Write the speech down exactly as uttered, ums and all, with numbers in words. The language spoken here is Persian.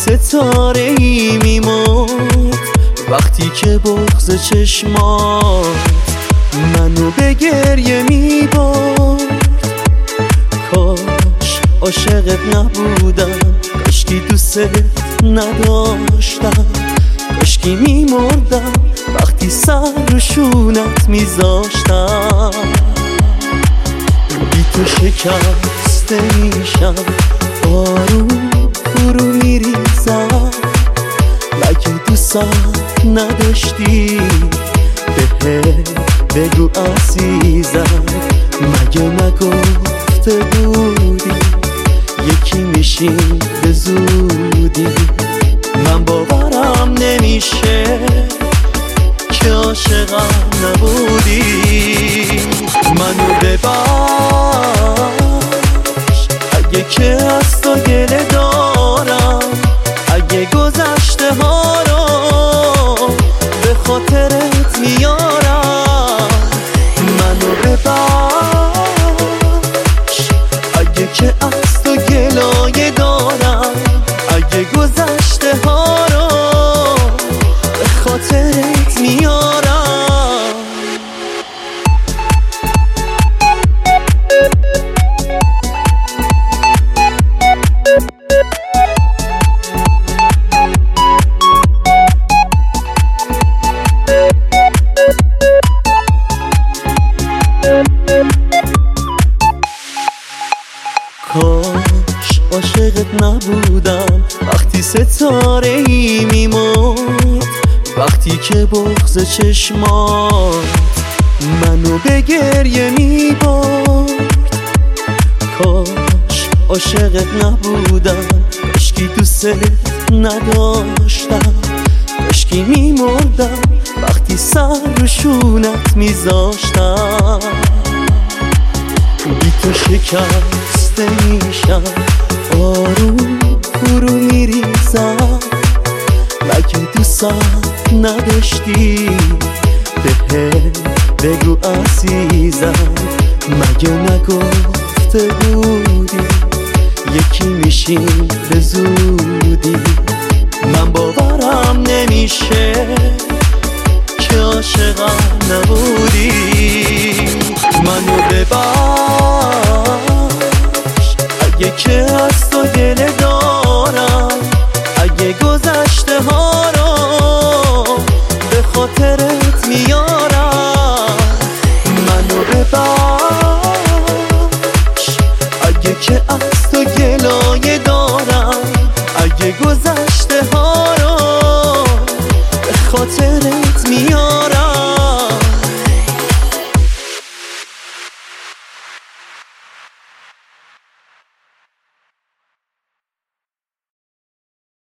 ستاره ای میمرد وقتی که بغض چشمات منو به گریه میبرد. کاش عاشقت نبودم، کاشکی دوست نداشتم، کاشکی میمردم وقتی سر رو شونت میذاشتم. بی تو شکسته میشم، آروم فرو میریزم. مگه دوستم نداشتی؟ به بگو عزیزم، مگه نگفته بودی یکی میشیم به زودی؟ من باورم نمیشه که عاشقم نبودی. منو ببخش اگه که از تو گله دارم، اگه گذشته ها رو به خاطرت میارم. منو ببخش اگه که از تو گلایه دارم، اگه گذشته ها رو به خاطرت میارم. کاش عاشقت نبودم وقتی ستاره ای میمرد، وقتی که بغض چشمات منو به گریه میبرد. کاش عاشقت نبودم، کاشکی دوست نداشتم، کاشکی میمردم وقتی سر رو شونت میذاشتم. بی تو شکسته میشم، آروم فرو میریزم. مگه دوستم نداشتی؟ به بگو عزیزم، مگه نگفته بودی یکی میشیم به زودی؟ من باورم نمیشه که عاشقم نبودی. منو ببخش اگه که از تو گله دارم، اگه گذشته ها رو به خاطرت میارم. منو ببخش اگه که از